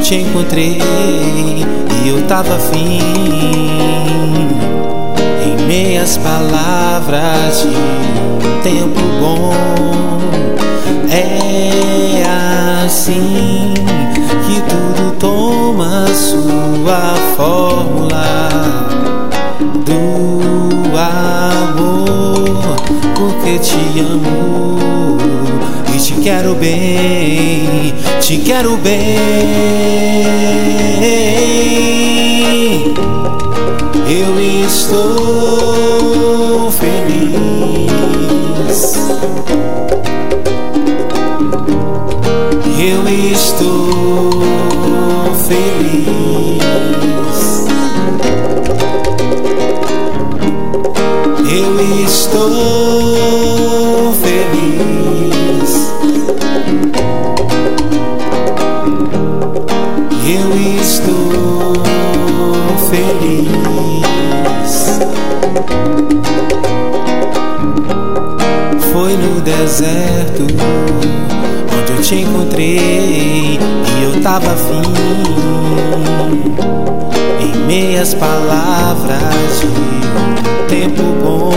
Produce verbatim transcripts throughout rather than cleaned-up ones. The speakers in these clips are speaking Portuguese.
te encontrei e eu tava afim, em meias palavras de um tempo bom. É assim que tudo toma sua fórmula do amor, porque te amo e te quero bem, te quero bem. Eu estou feliz, eu estou feliz, eu estou feliz, eu estou feliz. Foi no deserto onde eu te encontrei e eu tava afim, em meias palavras de um tempo bom.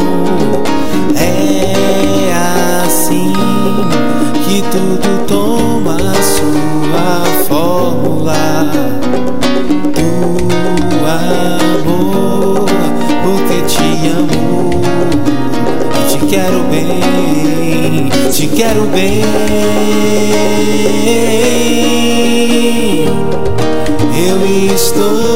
É assim que tudo toma sua fórmula do amor, porque te amo e te quero bem, te quero bem. Eu estou